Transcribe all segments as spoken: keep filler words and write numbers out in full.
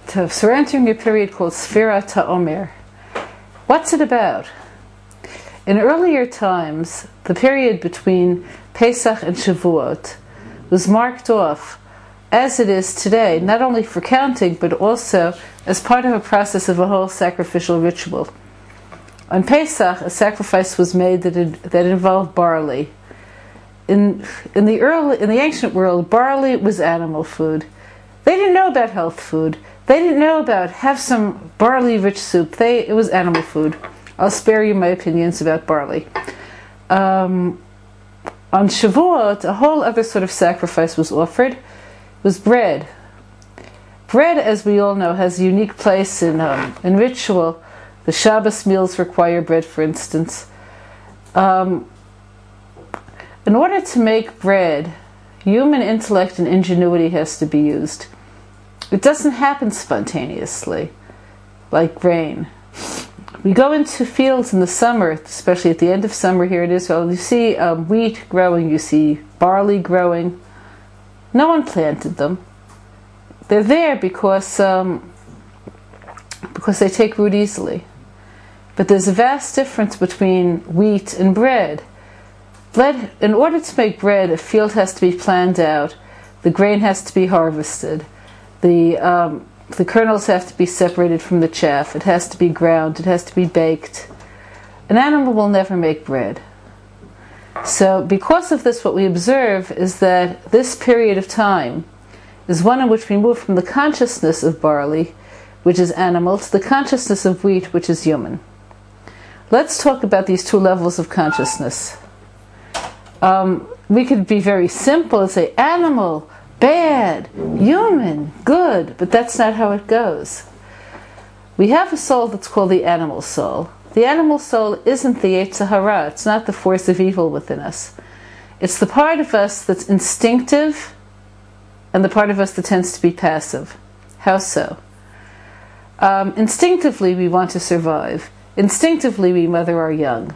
to, so we're entering a period called Sfirat HaOmer. What's it about? In earlier times, the period between Pesach and Shavuot was marked off, as it is today, not only for counting, but also as part of a process of a whole sacrificial ritual. On Pesach, a sacrifice was made that it, that involved barley. In in the early in the ancient world, barley was animal food. They didn't know about health food. They didn't know about have some barley-rich soup. They it was animal food. I'll spare you my opinions about barley. Um, on Shavuot, a whole other sort of sacrifice was offered. It was bread. Bread, as we all know, has a unique place in um, in ritual. The Shabbos meals require bread, for instance. Um, in order to make bread, human intellect and ingenuity has to be used. It doesn't happen spontaneously, like grain. We go into fields in the summer, especially at the end of summer here in Israel, you see um, wheat growing, you see barley growing. No one planted them. They're there because um, because they take root easily. But there's a vast difference between wheat and bread. Bread, in order to make bread, a field has to be planned out. The grain has to be harvested. The um, the kernels have to be separated from the chaff. It has to be ground. It has to be baked. An animal will never make bread. So because of this, what we observe is that this period of time is one in which we move from the consciousness of barley, which is animal, to the consciousness of wheat, which is human. Let's talk about these two levels of consciousness. Um, we could be very simple and say animal, bad, human, good, but that's not how it goes. We have a soul that's called the animal soul. The animal soul isn't the Yetzer Hara, it's not the force of evil within us. It's the part of us that's instinctive and the part of us that tends to be passive. How so? Um, instinctively we want to survive. Instinctively we mother our young.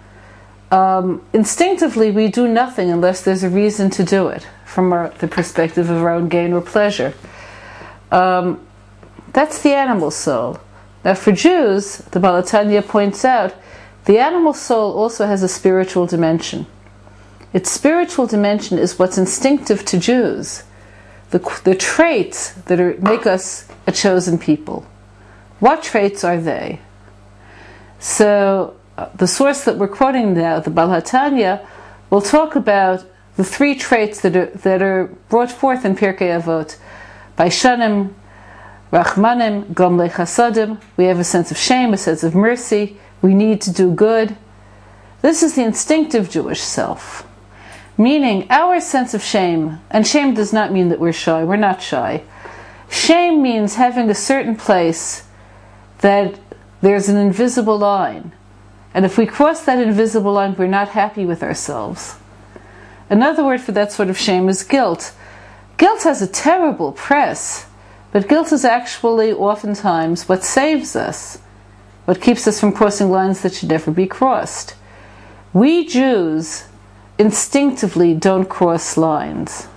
Um, instinctively we do nothing unless there's a reason to do it from our, the perspective of our own gain or pleasure. Um, that's the animal soul. Now for Jews, the Baal HaTanya points out, the animal soul also has a spiritual dimension. Its spiritual dimension is what's instinctive to Jews, the, the traits that are, make us a chosen people. What traits are they? So uh, the source that we're quoting now, the Baal HaTanya, will talk about the three traits that are, that are brought forth in Pirkei Avot. Baishanim, Rachmanim, Gomlei Chasadim. We have a sense of shame, a sense of mercy. We need to do good. This is the instinctive Jewish self. Meaning, our sense of shame, and shame does not mean that we're shy, we're not shy. Shame means having a certain place that there's an invisible line. And if we cross that invisible line, we're not happy with ourselves. Another word for that sort of shame is guilt. Guilt has a terrible press, but guilt is actually oftentimes what saves us, what keeps us from crossing lines that should never be crossed. We Jews instinctively don't cross lines.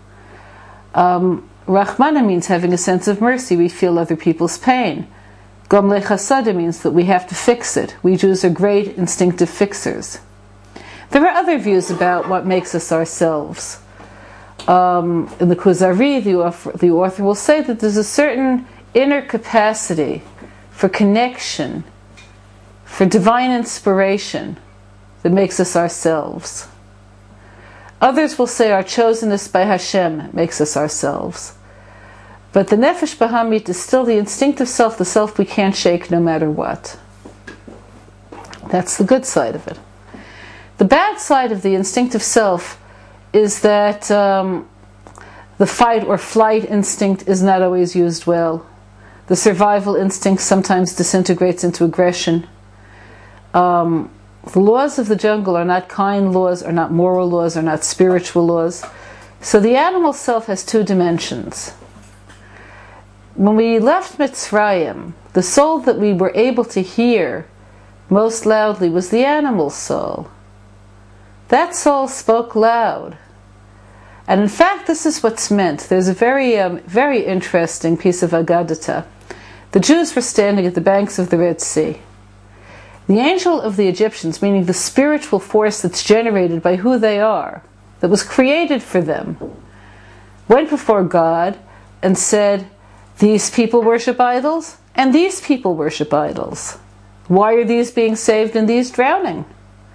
Um, Rachmana means having a sense of mercy. We feel other people's pain. Gomlei Chasada means that we have to fix it. We Jews are great instinctive fixers. There are other views about what makes us ourselves. Um, in the Kuzari, the author, the author will say that there's a certain inner capacity for connection, for divine inspiration, that makes us ourselves. Others will say our chosenness by Hashem makes us ourselves. But the Nefesh Bahamit is still the instinctive self, the self we can't shake no matter what. That's the good side of it. The bad side of the instinctive self is that um, the fight or flight instinct is not always used well. The survival instinct sometimes disintegrates into aggression. Um, the laws of the jungle are not kind laws, are not moral laws, are not spiritual laws. So the animal self has two dimensions. When we left Mitzrayim, the soul that we were able to hear most loudly was the animal soul. That soul spoke loud. And in fact, this is what's meant. There's a very, um, very interesting piece of Agadata. The Jews were standing at the banks of the Red Sea. The angel of the Egyptians, meaning the spiritual force that's generated by who they are, that was created for them, went before God and said, these people worship idols, and these people worship idols. Why are these being saved and these drowning?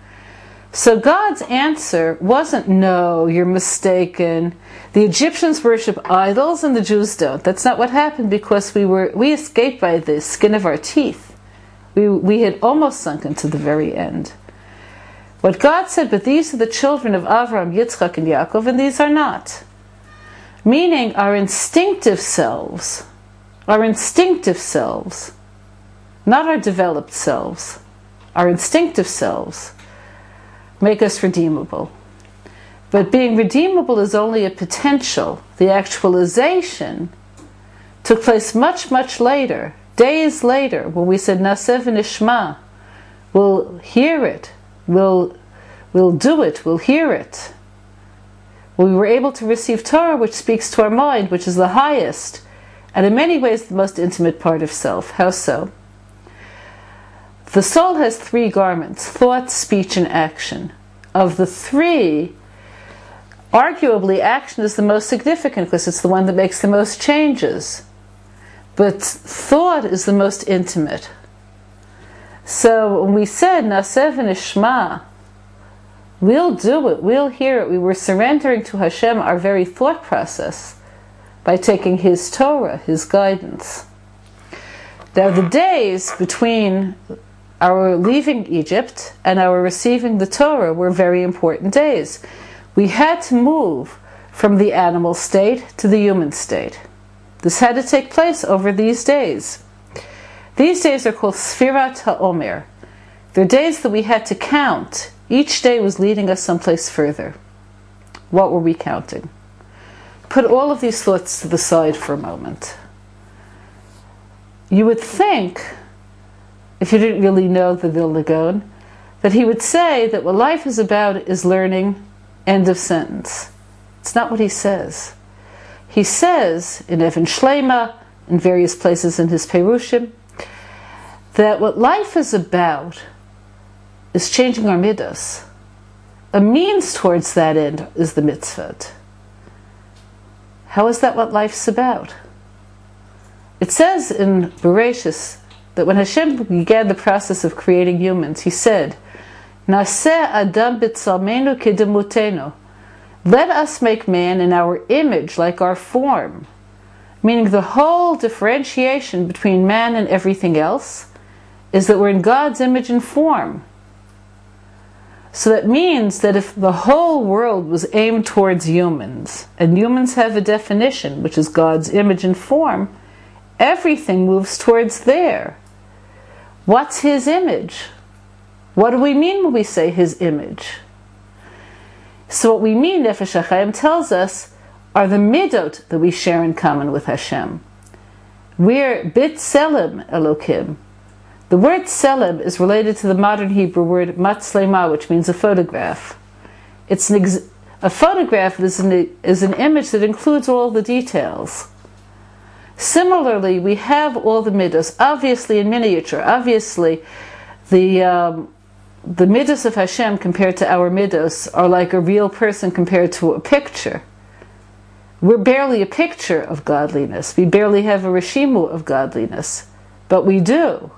So God's answer wasn't, no, you're mistaken. The Egyptians worship idols and the Jews don't. That's not what happened, because we were we escaped by the skin of our teeth. We, we had almost sunk into the very end. What God said, but these are the children of Avraham, Yitzchak, and Yaakov, and these are not. Meaning our instinctive selves, our instinctive selves, not our developed selves, our instinctive selves, make us redeemable. But being redeemable is only a potential. The actualization took place much, much later, days later, when we said, Naseh v'nishma, we'll hear it, we'll, we'll do it, we'll hear it. We were able to receive Torah, which speaks to our mind, which is the highest, and in many ways the most intimate part of self. How so? The soul has three garments: thought, speech, and action. Of the three, arguably action is the most significant because it's the one that makes the most changes. But thought is the most intimate. So when we said, Naseh v'nishma, we'll do it, we'll hear it, we were surrendering to Hashem our very thought process by taking His Torah, His guidance. Now the days between our leaving Egypt and our receiving the Torah were very important days. We had to move from the animal state to the human state. This had to take place over these days. These days are called Sfirat HaOmer. They're days that we had to count. Each day was leading us someplace further. What were we counting? Put all of these thoughts to the side for a moment. You would think, if you didn't really know the Vilna Gaon, that he would say that what life is about is learning, end of sentence. It's not what he says. He says, in Even Shlema, in various places in his Perushim, that what life is about is changing our midos. A means towards that end is the mitzvot. How is that what life's about? It says in Bereshis that when Hashem began the process of creating humans, He said, Naseh Adam b'tzalmenu kedemutenu. Let us make man in our image, like our form. Meaning the whole differentiation between man and everything else is that we're in God's image and form. So that means that if the whole world was aimed towards humans, and humans have a definition, which is God's image and form, everything moves towards there. What's His image? What do we mean when we say His image? So what we mean, Nefesh HaChaim tells us, are the midot that we share in common with Hashem. We're bit selim Elokim. The word selim is related to the modern Hebrew word matzlema, which means a photograph. It's an ex- a photograph is an, is an image that includes all the details. Similarly, we have all the midos, obviously in miniature. Obviously, the um, the midos of Hashem compared to our midos are like a real person compared to a picture. We're barely a picture of godliness. We barely have a reshimu of godliness. But we do.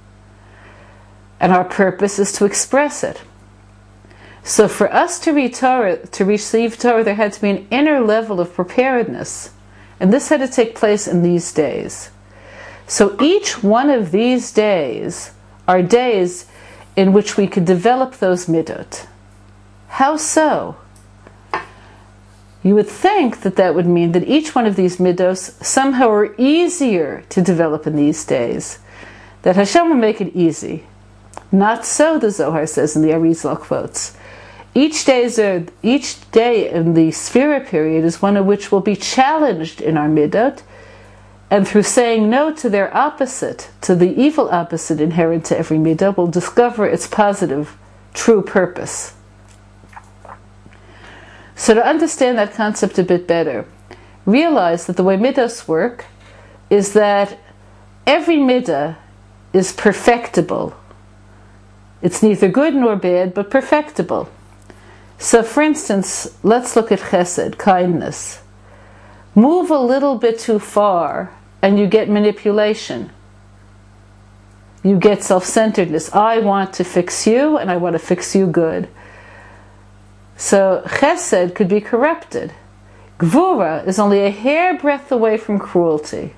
And our purpose is to express it. So for us to read Torah, to receive Torah, there had to be an inner level of preparedness. And this had to take place in these days. So each one of these days are days in which we could develop those midot. How so? You would think that that would mean that each one of these midos somehow are easier to develop in these days. That Hashem will make it easy. Not so, the Zohar says in the Arizal quotes. Each day, is a, each day in the Sphira period is one of which will be challenged in our midot, and through saying no to their opposite, to the evil opposite inherent to every midah, we'll discover its positive, true purpose. So to understand that concept a bit better, realize that the way midos work is that every midah is perfectible. It's neither good nor bad, but perfectible. So for instance, let's look at chesed, kindness. Move a little bit too far and you get manipulation. You get self-centeredness. I want to fix you and I want to fix you good. So chesed could be corrupted. Gvura is only a hairbreadth away from cruelty.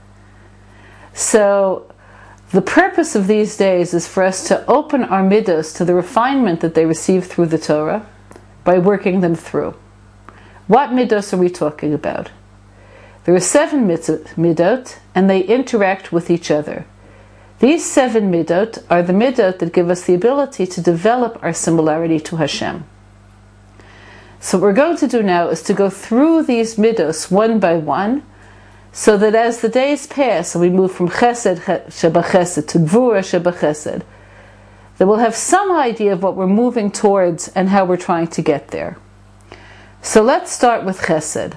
So the purpose of these days is for us to open our midos to the refinement that they receive through the Torah by working them through. What midos are we talking about? There are seven midot, and they interact with each other. These seven midot are the midot that give us the ability to develop our similarity to Hashem. So what we're going to do now is to go through these midos one by one, so that as the days pass and we move from chesed shebachesed to gvura shebachesed, that we'll have some idea of what we're moving towards and how we're trying to get there. So let's start with chesed.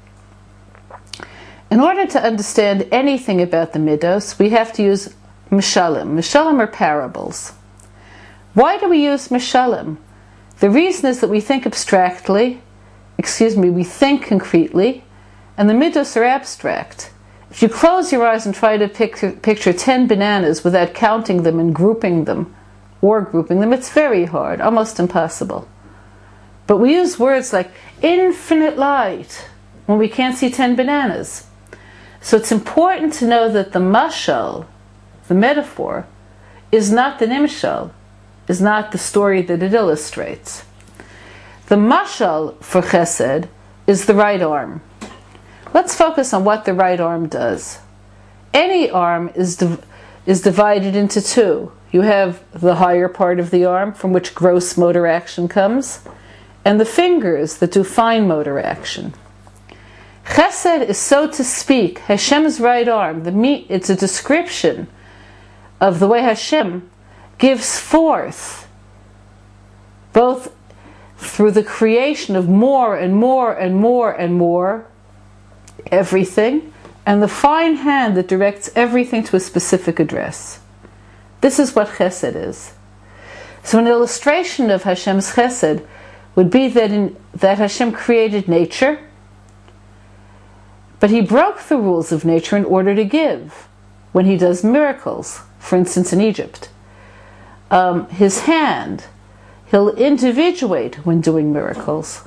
In order to understand anything about the midos, we have to use mishalim. Mishalim are parables. Why do we use mishalim? The reason is that we think abstractly, excuse me, we think concretely, and the midos are abstract. If you close your eyes and try to picture, picture ten bananas without counting them and grouping them, or grouping them, it's very hard, almost impossible. But we use words like infinite light when we can't see ten bananas. So it's important to know that the mashal, the metaphor, is not the nimshal, is not the story that it illustrates. The mashal for chesed is the right arm. Let's focus on what the right arm does. Any arm is, div- is divided into two. You have the higher part of the arm, from which gross motor action comes, and the fingers that do fine motor action. Chesed is, so to speak, Hashem's right arm. The me- it's a description of the way Hashem gives forth, both through the creation of more and more and more and more, everything, and the fine hand that directs everything to a specific address. This is what chesed is. So an illustration of Hashem's chesed would be that, in, that Hashem created nature, but he broke the rules of nature in order to give when he does miracles, for instance in Egypt. Um, his hand, he'll individuate when doing miracles.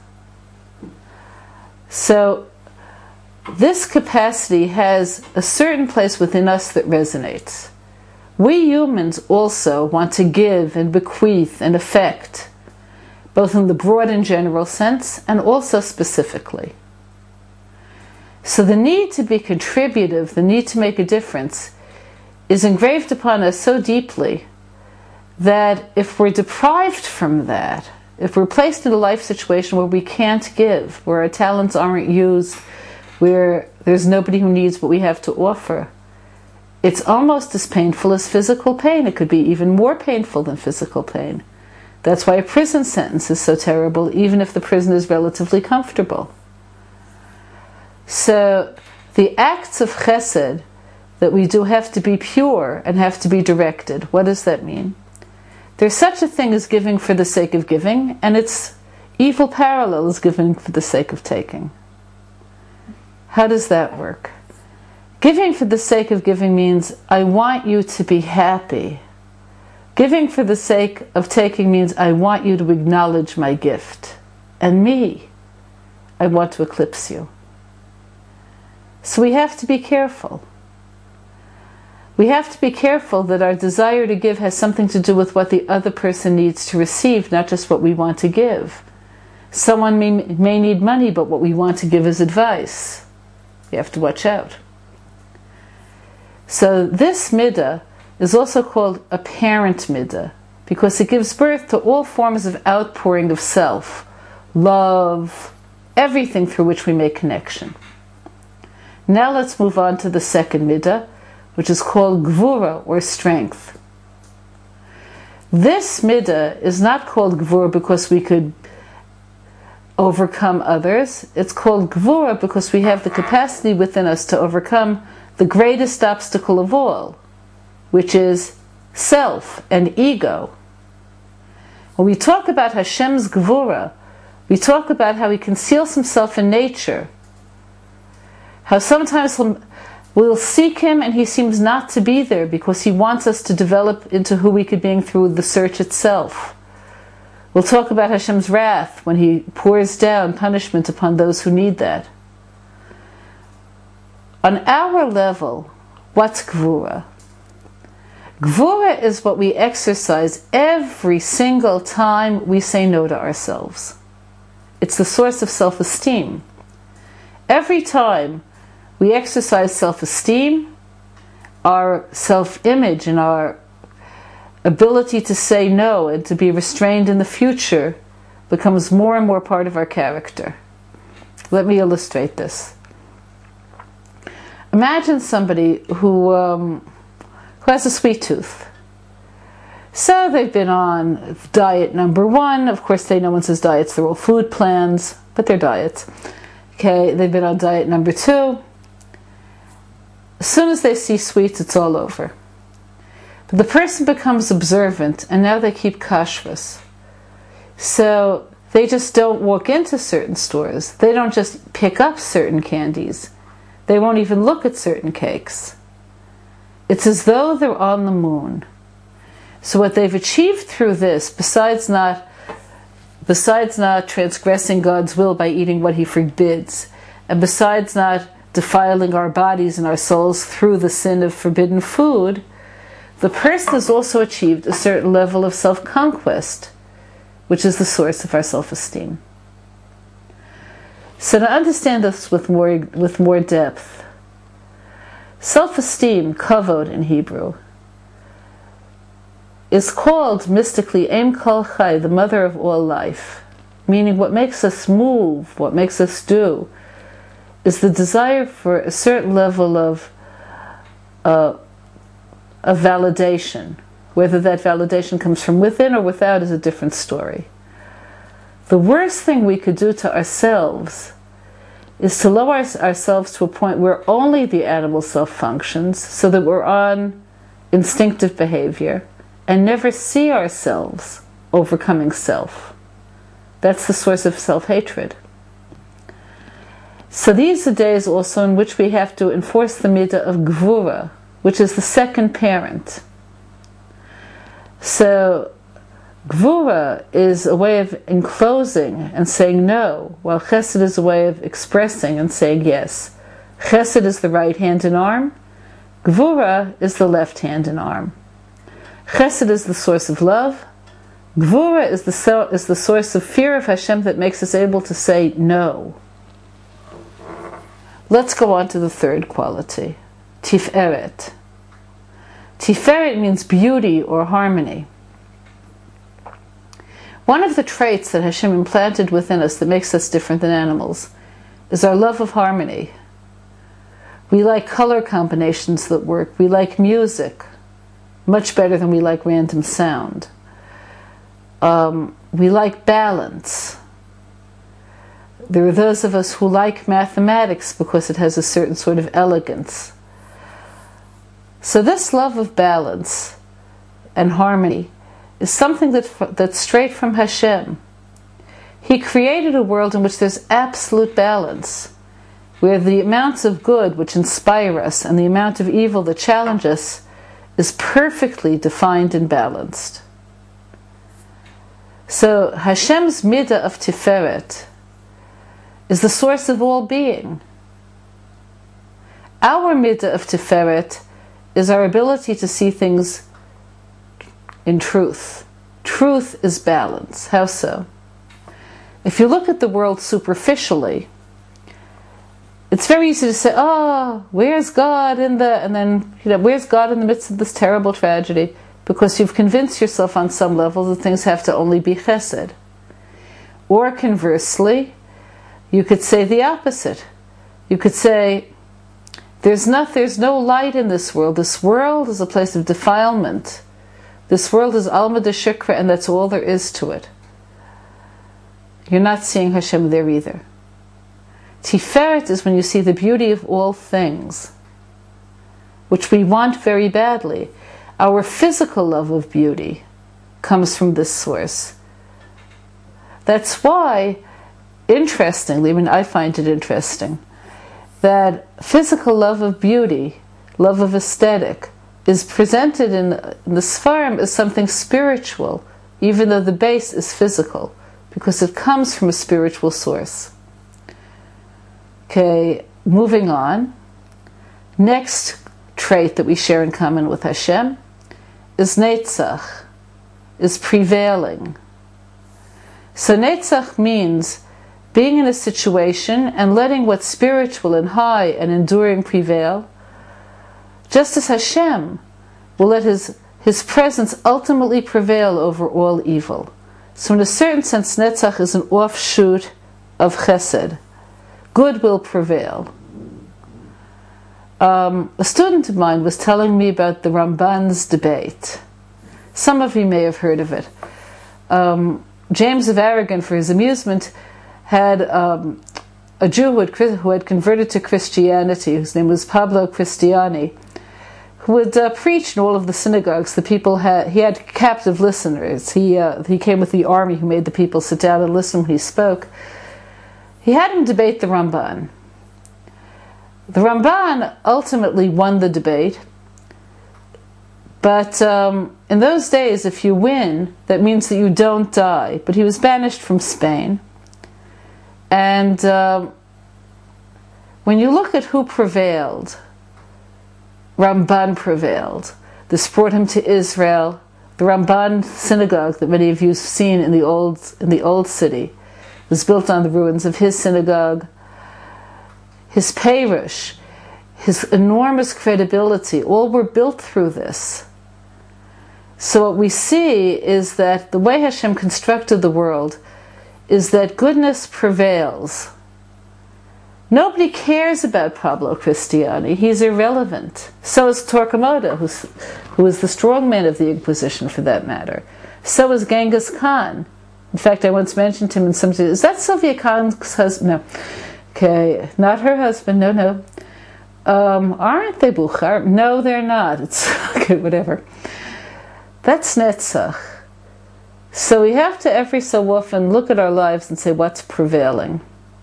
So this capacity has a certain place within us that resonates. We humans also want to give and bequeath and affect, both in the broad and general sense and also specifically. So the need to be contributive, the need to make a difference, is engraved upon us so deeply that if we're deprived from that, if we're placed in a life situation where we can't give, where our talents aren't used, where there's nobody who needs what we have to offer, it's almost as painful as physical pain. It could be even more painful than physical pain. That's why a prison sentence is so terrible, even if the prison is relatively comfortable. So the acts of chesed that we do have to be pure and have to be directed. What does that mean? There's such a thing as giving for the sake of giving, and its evil parallel is giving for the sake of taking. How does that work? Giving for the sake of giving means, I want you to be happy. Giving for the sake of taking means, I want you to acknowledge my gift. And me, I want to eclipse you. So we have to be careful. We have to be careful that our desire to give has something to do with what the other person needs to receive, not just what we want to give. Someone may, may need money, but what we want to give is advice. We have to watch out. So this midah is also called a parent midah, because it gives birth to all forms of outpouring of self, love, everything through which we make connection. Now let's move on to the second midah, which is called gvura, or strength. This midah is not called gvura because we could overcome others. It's called Gvura because we have the capacity within us to overcome the greatest obstacle of all, which is self and ego. When we talk about Hashem's Gvura, we talk about how he conceals himself in nature, how sometimes we'll seek him and he seems not to be there because he wants us to develop into who we could be through the search itself. We'll talk about Hashem's wrath when he pours down punishment upon those who need that. On our level, what's Gvura? Gvura is what we exercise every single time we say no to ourselves. It's the source of self-esteem. Every time we exercise self-esteem, our self-image and our ability to say no and to be restrained in the future becomes more and more part of our character. Let me illustrate this. Imagine somebody who, um, who has a sweet tooth. So they've been on diet number one. Of course, they no one says diets, they're all food plans, but they're diets. Okay, they've been on diet number two. As soon as they see sweets, it's all over. But the person becomes observant, and now they keep kashrus. So they just don't walk into certain stores. They don't just pick up certain candies. They won't even look at certain cakes. It's as though they're on the moon. So what they've achieved through this, besides not, besides not transgressing God's will by eating what he forbids, and besides not defiling our bodies and our souls through the sin of forbidden food, the person has also achieved a certain level of self-conquest, which is the source of our self-esteem. So to understand this with more, with more depth, self-esteem, kavod in Hebrew, is called mystically Em Kol Chai, the mother of all life, meaning what makes us move, what makes us do, is the desire for a certain level of, uh, of validation. Whether that validation comes from within or without is a different story. The worst thing we could do to ourselves is to lower ourselves to a point where only the animal self functions, so that we're on instinctive behavior, and never see ourselves overcoming self. That's the source of self-hatred. So these are days also in which we have to enforce the midah of Gvura, which is the second parent. So Gvura is a way of enclosing and saying no, while Chesed is a way of expressing and saying yes. Chesed is the right hand and arm. Gvura is the left hand and arm. Chesed is the source of love. Gvura is the, so, is the source of fear of Hashem that makes us able to say no. Let's go on to the third quality, Tiferet. Tiferet means beauty or harmony. One of the traits that Hashem implanted within us that makes us different than animals is our love of harmony. We like color combinations that work. We like music much better than we like random sound. Um, we like balance. There are those of us who like mathematics because it has a certain sort of elegance. So this love of balance and harmony is something that, that's straight from Hashem. He created a world in which there's absolute balance, where the amounts of good which inspire us and the amount of evil that challenge us is perfectly defined and balanced. So Hashem's midah of Tiferet is the source of all being. Our midah of Tiferet is our ability to see things in truth. Truth is balance. How so? If you look at the world superficially, it's very easy to say, oh, where's God in the, and then, you know, where's God in the midst of this terrible tragedy? Because you've convinced yourself on some level that things have to only be chesed. Or conversely, you could say the opposite. You could say, there's not, there's no light in this world. This world is a place of defilement. This world is alma de shikra, and that's all there is to it. you're not seeing Hashem there either. Tiferet is when you see the beauty of all things, which we want very badly. Our physical love of beauty comes from this source. That's why, interestingly, I mean, I find it interesting, that physical love of beauty, love of aesthetic, is presented in, in the Sfarim as something spiritual, even though the base is physical, because it comes from a spiritual source. Okay, moving on. Next trait that we share in common with Hashem is Netzach, is prevailing. So Netzach means being in a situation and letting what's spiritual and high and enduring prevail, just as Hashem will let His, His presence ultimately prevail over all evil. So in a certain sense, Netzach is an offshoot of Chesed. Good will prevail. Um, a student of mine was telling me about the Ramban's debate. Some of you may have heard of it. Um, James of Aragon, for his amusement, had um, a Jew who had, who had converted to Christianity, whose name was Pablo Cristiani, who would uh, preach in all of the synagogues. The people had he had captive listeners. He uh, he came with the army who made the people sit down and listen when he spoke. He had him debate the Ramban. The Ramban ultimately won the debate, but um, in those days, if you win, that means that you don't die. But he was banished from Spain. And uh, when you look at who prevailed, Ramban prevailed. This brought him to Israel. The Ramban synagogue that many of you have seen in the old in the old city was built on the ruins of his synagogue. His Perush, his enormous credibility, all were built through this. So what we see is that the way Hashem constructed the world is that goodness prevails. Nobody cares about Pablo Cristiani. He's irrelevant. So is Torquemada, who's, who is the strongman of the Inquisition for that matter. So is Genghis Khan. In fact, I once mentioned to him in some... Is that Sylvia Khan's husband? No. Okay, not her husband. No, no. Um, aren't they Bukhar? No, they're not. It's okay, whatever. That's Netzach. So we have to every so often look at our lives and say, what's prevailing?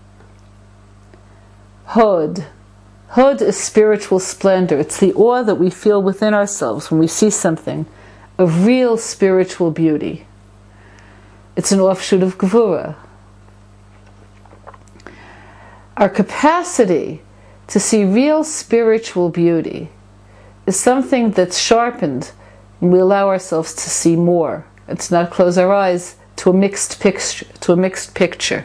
Hod. Hod is spiritual splendor. It's the awe that we feel within ourselves when we see something of real spiritual beauty. It's an offshoot of Gevura. Our capacity to see real spiritual beauty is something that's sharpened when we allow ourselves to see more and to not close our eyes to a mixed picture. To a mixed picture.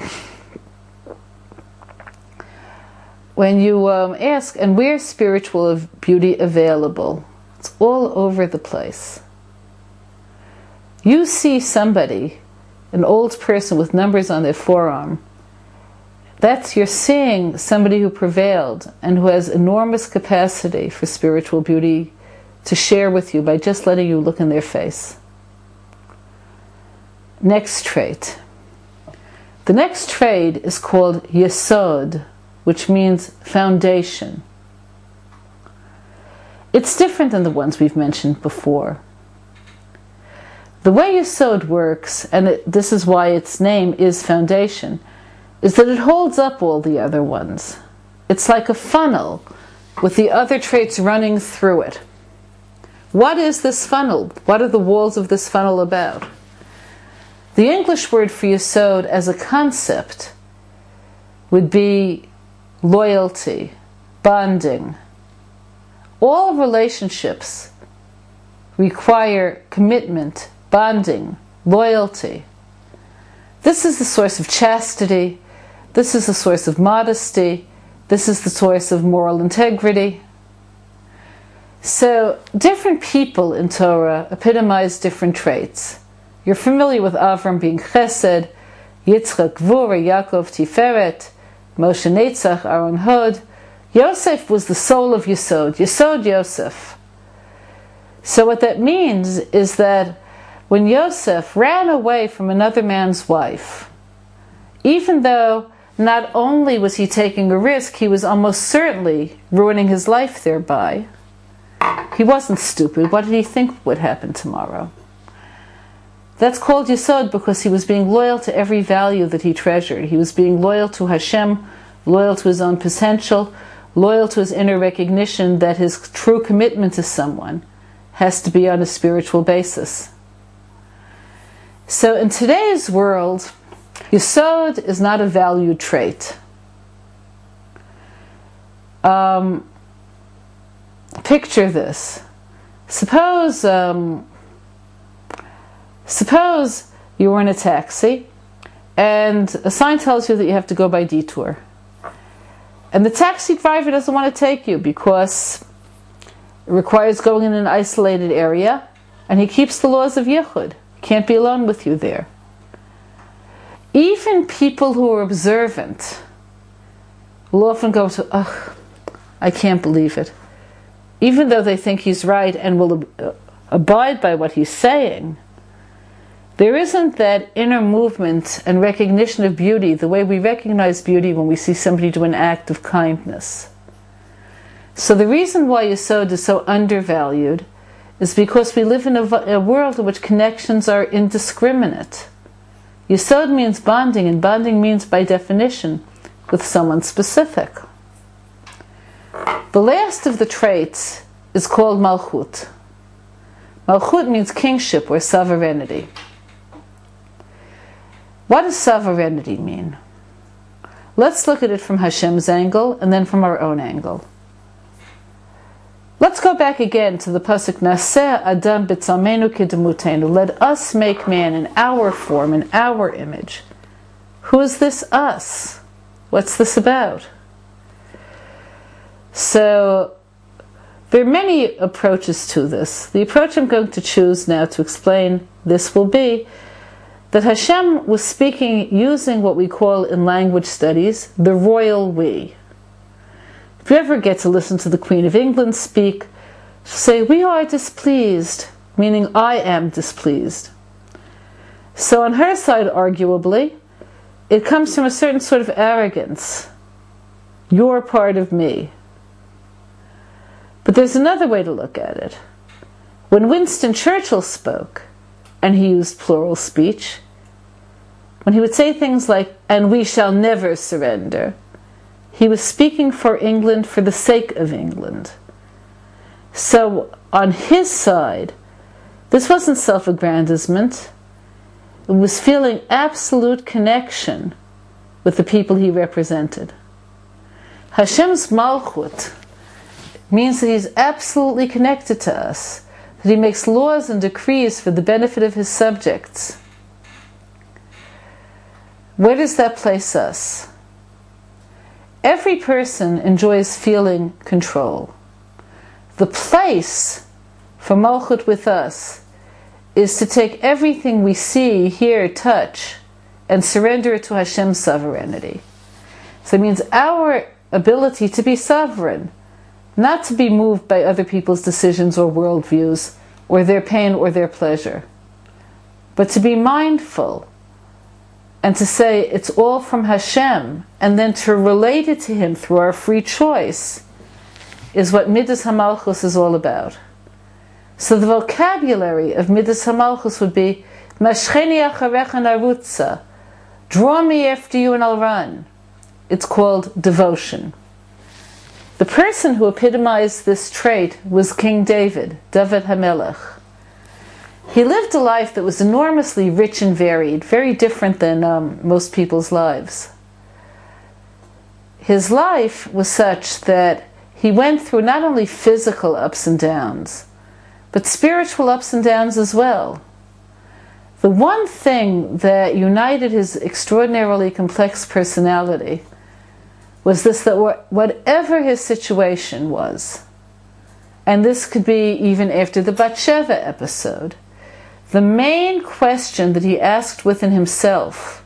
When you um, ask, and where's spiritual beauty available? It's all over the place. You see somebody, an old person with numbers on their forearm, that's, you're seeing somebody who prevailed and who has enormous capacity for spiritual beauty to share with you by just letting you look in their face. Next trait. The next trait is called Yesod, which means foundation. It's different than the ones we've mentioned before. The way Yesod works, and it, this is why its name is foundation, is that it holds up all the other ones. It's like a funnel with the other traits running through it. What is this funnel? What are the walls of this funnel about? The English word for Yesod as a concept would be loyalty, bonding. All relationships require commitment, bonding, loyalty. This is the source of chastity. This is the source of modesty. This is the source of moral integrity. So, different people in Torah epitomize different traits. You're familiar with Avram being Chesed, Yitzchak Gvura, Yaakov Tiferet, Moshe Netzach, Aaron Hod. Yosef was the soul of Yesod, Yesod Yosef. So what that means is that when Yosef ran away from another man's wife, even though not only was he taking a risk, he was almost certainly ruining his life thereby. He wasn't stupid. What did he think would happen tomorrow? That's called Yesod because he was being loyal to every value that he treasured. He was being loyal to Hashem, loyal to his own potential, loyal to his inner recognition that his true commitment to someone has to be on a spiritual basis. So in today's world, Yesod is not a valued trait. Um, picture this. Suppose, um, suppose you were in a taxi and a sign tells you that you have to go by detour. And the taxi driver doesn't want to take you because it requires going in an isolated area, and he keeps the laws of Yichud. He can't be alone with you there. Even people who are observant will often go to, ugh, I can't believe it. Even though they think he's right and will ab- abide by what he's saying, there isn't that inner movement and recognition of beauty the way we recognize beauty when we see somebody do an act of kindness. So the reason why Yesod is so undervalued is because we live in a, a world in which connections are indiscriminate. Yesod means bonding, and bonding means by definition with someone specific. The last of the traits is called Malchut. Malchut means kingship or sovereignty. What does sovereignty mean? Let's look at it from Hashem's angle and then from our own angle. Let's go back again to the pasuk Naseh Adam b'tzalmenu k'demutenu. Let us make man in our form, in our image. Who is this us? What's this about? So, there are many approaches to this. The approach I'm going to choose now to explain this will be that Hashem was speaking using what we call in language studies the royal we. If you ever get to listen to the Queen of England speak, she'll say, we are displeased, meaning I am displeased. So on her side, arguably, it comes from a certain sort of arrogance. You're part of me. But there's another way to look at it. When Winston Churchill spoke, and he used plural speech, when he would say things like, and we shall never surrender, he was speaking for England for the sake of England. So, on his side, this wasn't self-aggrandizement. It was feeling absolute connection with the people he represented. Hashem's Malchut means that he's absolutely connected to us, that he makes laws and decrees for the benefit of his subjects. Where does that place us? Every person enjoys feeling control. The place for Malchut with us is to take everything we see, hear, touch, and surrender it to Hashem's sovereignty. So it means our ability to be sovereign, not to be moved by other people's decisions or worldviews, or their pain or their pleasure, but to be mindful and to say it's all from Hashem, and then to relate it to Him through our free choice, is what Midas HaMalchus is all about. So the vocabulary of Midas HaMalchus would be, Mashcheni acharecha narutza, draw me after you and I'll run. It's called devotion. The person who epitomized this trait was King David, David HaMelech. He lived a life that was enormously rich and varied, very different than um, most people's lives. His life was such that he went through not only physical ups and downs, but spiritual ups and downs as well. The one thing that united his extraordinarily complex personality was this, that whatever his situation was, and this could be even after the Bathsheba episode, the main question that he asked within himself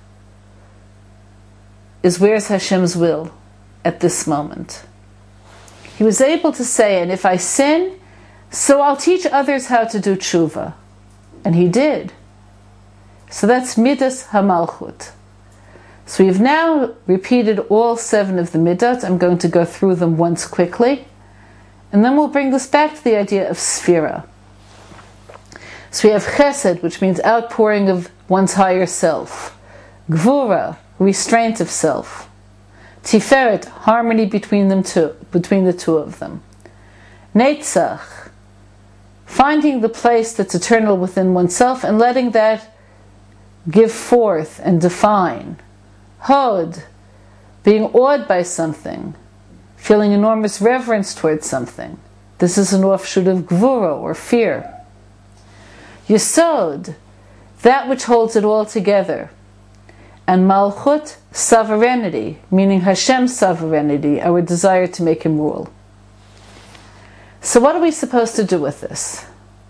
is, where's Hashem's will at this moment? He was able to say, and if I sin, so I'll teach others how to do tshuva. And he did. So that's Midas HaMalchut. So we've now repeated all seven of the midot. I'm going to go through them once quickly, and then we'll bring this back to the idea of sphira. So we have chesed, which means outpouring of one's higher self. Gvura, restraint of self. Tiferet, harmony between them two, between the two of them. Netzach, finding the place that's eternal within oneself and letting that give forth and define. Hod, being awed by something, feeling enormous reverence towards something. This is an offshoot of gvura, or fear. Yesod, that which holds it all together. And Malchut, sovereignty, meaning Hashem's sovereignty, our desire to make Him rule. So what are we supposed to do with this?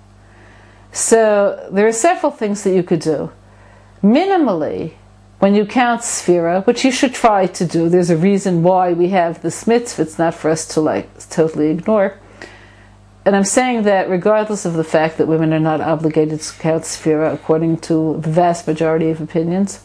So there are several things that you could do. Minimally, when you count sphira, which you should try to do, there's a reason why we have this mitzvah, it's not for us to like totally ignore. And I'm saying that regardless of the fact that women are not obligated to count sphira according to the vast majority of opinions.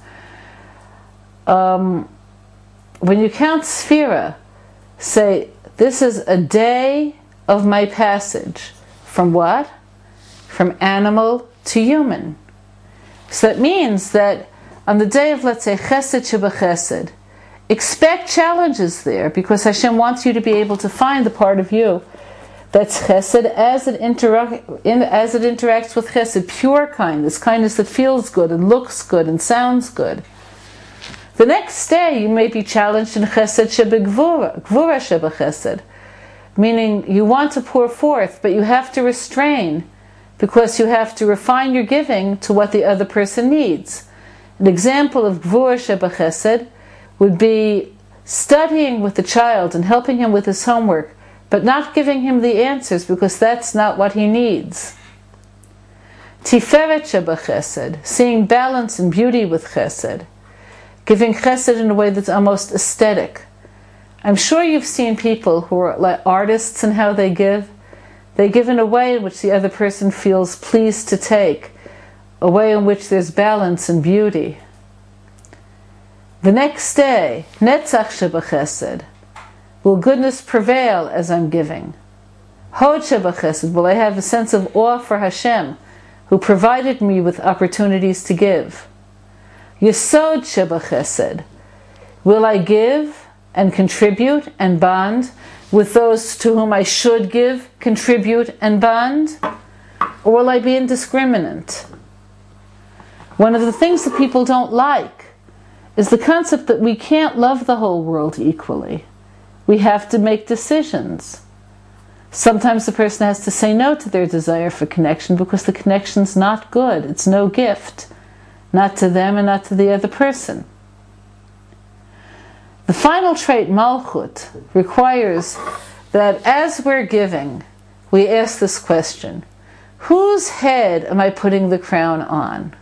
Um, when you count sphira, say, this is a day of my passage. From what? From animal to human. So that means that on the day of, let's say, chesed shebachesed, expect challenges there, because Hashem wants you to be able to find the part of you that's chesed as it, interact, in, as it interacts with chesed, pure kindness, kindness that feels good and looks good and sounds good. The next day you may be challenged in chesed shebegvura, gvura shebachesed, meaning you want to pour forth, but you have to restrain, because you have to refine your giving to what the other person needs. An example of gvura shebachesed would be studying with the child and helping him with his homework, but not giving him the answers because that's not what he needs. Tiferet shebachesed, seeing balance and beauty with chesed, giving chesed in a way that's almost aesthetic. I'm sure you've seen people who are like artists in how they give. They give in a way in which the other person feels pleased to take, a way in which there's balance and beauty. The next day, netzach shebachesed, will goodness prevail as I'm giving? Hod shebachesed, will I have a sense of awe for Hashem, who provided me with opportunities to give? Yesod shebachesed, will I give and contribute and bond with those to whom I should give, contribute, and bond? Or will I be indiscriminate? One of the things that people don't like is the concept that we can't love the whole world equally. We have to make decisions. Sometimes the person has to say no to their desire for connection because the connection's not good. It's no gift, not to them and not to the other person. The final trait, Malchut, requires that as we're giving, we ask this question: whose head am I putting the crown on?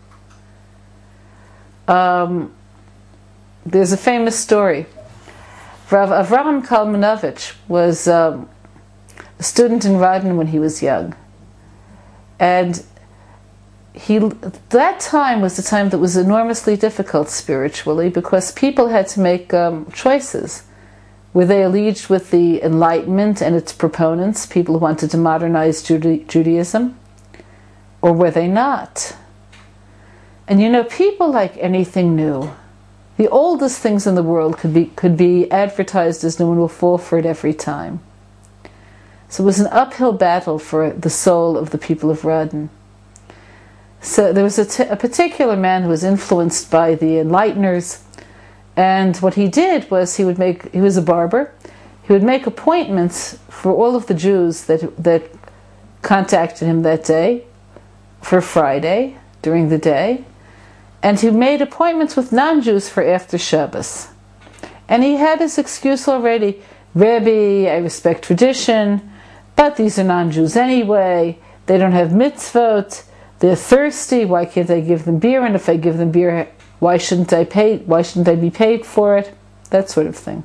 Um, there's a famous story. Rav Avraham Kalmanovich was um, a student in Radin when he was young. And he, that time was a time that was enormously difficult spiritually, because people had to make um, choices. Were they alleged with the Enlightenment and its proponents, people who wanted to modernize Juda- Judaism? Or were they not? And you know, people like anything new. The oldest things in the world could be could be advertised as new and will fall for it every time. So it was an uphill battle for the soul of the people of Radin. So there was a, t- a particular man who was influenced by the Enlighteners, and what he did was he would make, he was a barber, he would make appointments for all of the Jews that that contacted him that day, for Friday, during the day, and he made appointments with non-Jews for after Shabbos. And he had his excuse already: Rebbe, I respect tradition, but these are non-Jews anyway, they don't have mitzvot, they're thirsty, why can't I give them beer? And if I give them beer, why shouldn't I pay? Why shouldn't I be paid for it? That sort of thing.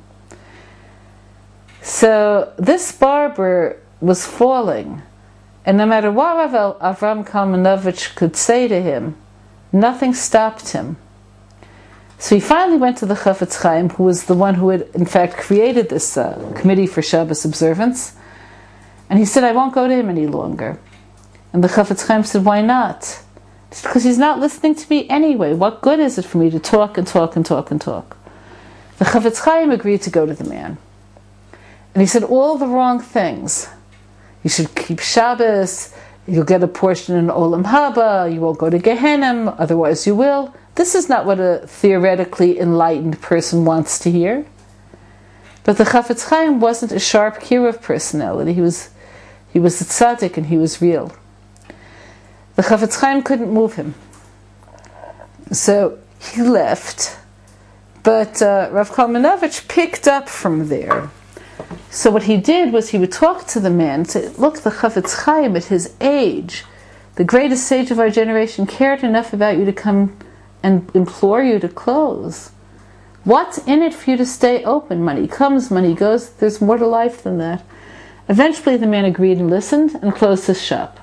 So this barber was falling, and no matter what Rav Avram Kalmanovich could say to him, nothing stopped him. So he finally went to the Chafetz Chaim, who was the one who had, in fact, created this uh, committee for Shabbos observance. And he said, I won't go to him any longer. And the Chafetz Chaim said, why not? He said, because he's not listening to me anyway. What good is it for me to talk and talk and talk and talk? The Chafetz Chaim agreed to go to the man. And he said all the wrong things. You should keep Shabbos, you'll get a portion in Olam Haba, you won't go to Gehenna, otherwise you will. This is not what a theoretically enlightened person wants to hear. But the Chafetz Chaim wasn't a sharp Kiruv personality. He was, he was a tzaddik and he was real. The Chafetz Chaim couldn't move him. So he left. But uh, Rav Kalmanovich picked up from there. So what he did was he would talk to the man and say, look, the Chafetz Chaim at his age, the greatest sage of our generation, cared enough about you to come and implore you to close. What's in it for you to stay open? Money comes, money goes. There's more to life than that. Eventually the man agreed and listened and closed his shop.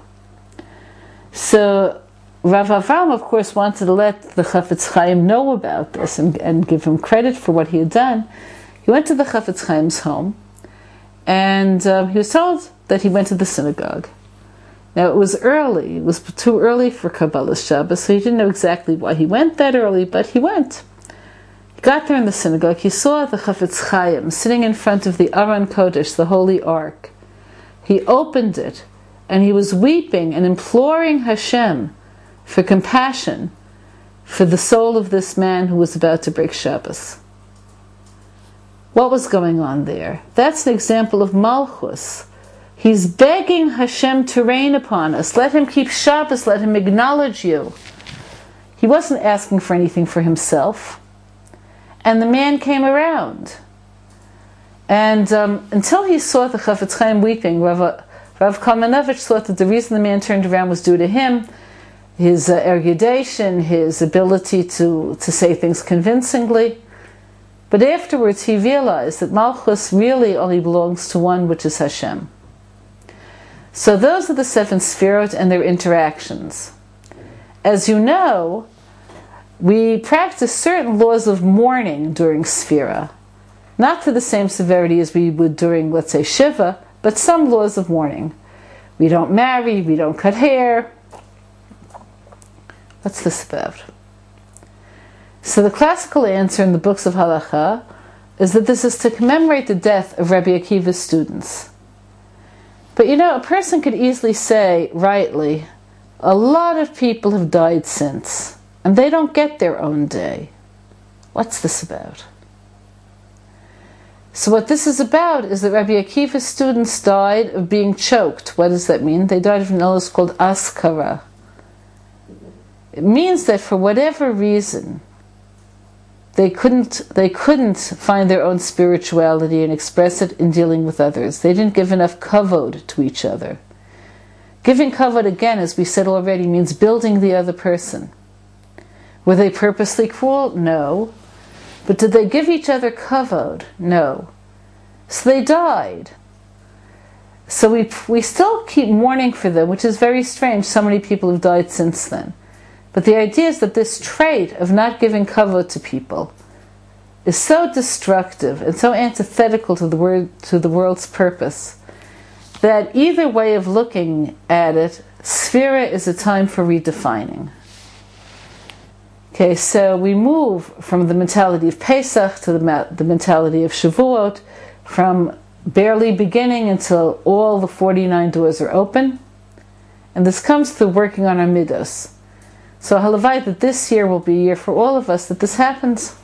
So Rav Avram, of course, wanted to let the Chafetz Chaim know about this and, and give him credit for what he had done. He went to the Chafetz Chaim's home, and um, he was told that he went to the synagogue. Now, it was early. It was too early for Kabbalah Shabbos, so he didn't know exactly why he went that early, but he went. He got there in the synagogue. He saw the Chafetz Chaim sitting in front of the Aron Kodesh, the Holy Ark. He opened it, and he was weeping and imploring Hashem for compassion for the soul of this man who was about to break Shabbos. What was going on there? That's an example of Malchus. He's begging Hashem to rain upon us. Let him keep Shabbos, let him acknowledge you. He wasn't asking for anything for himself. And the man came around. And um, until he saw the Chafetz Chaim weeping, Rav, Rav Kalmanovich thought that the reason the man turned around was due to him, his uh, erudition, his ability to, to say things convincingly. But afterwards he realized that Malchus really only belongs to one, which is Hashem. So those are the seven Sefirot and their interactions. As you know, we practice certain laws of mourning during Sefira. Not to the same severity as we would during, let's say, Shiva, but some laws of mourning. We don't marry, we don't cut hair. What's this about? So the classical answer in the books of Halacha is that this is to commemorate the death of Rabbi Akiva's students. But you know, a person could easily say, rightly, a lot of people have died since, and they don't get their own day. What's this about? So what this is about is that Rabbi Akiva's students died of being choked. What does that mean? They died of an illness called askara. It means that for whatever reason, They couldn't, they couldn't find their own spirituality and express it in dealing with others. They didn't give enough kavod to each other. Giving kavod, again, as we said already, means building the other person. Were they purposely cruel? No. But did they give each other kavod? No. So they died. So we, we still keep mourning for them, which is very strange. So many people have died since then. But the idea is that this trait of not giving kavod to people is so destructive and so antithetical to the word, to the world's purpose, that either way of looking at it, Sefira is a time for redefining. Okay, so we move from the mentality of Pesach to the, the mentality of Shavuot, from barely beginning until all the forty-nine doors are open. And this comes through working on our midos. So halavai that this year will be a year for all of us that this happens.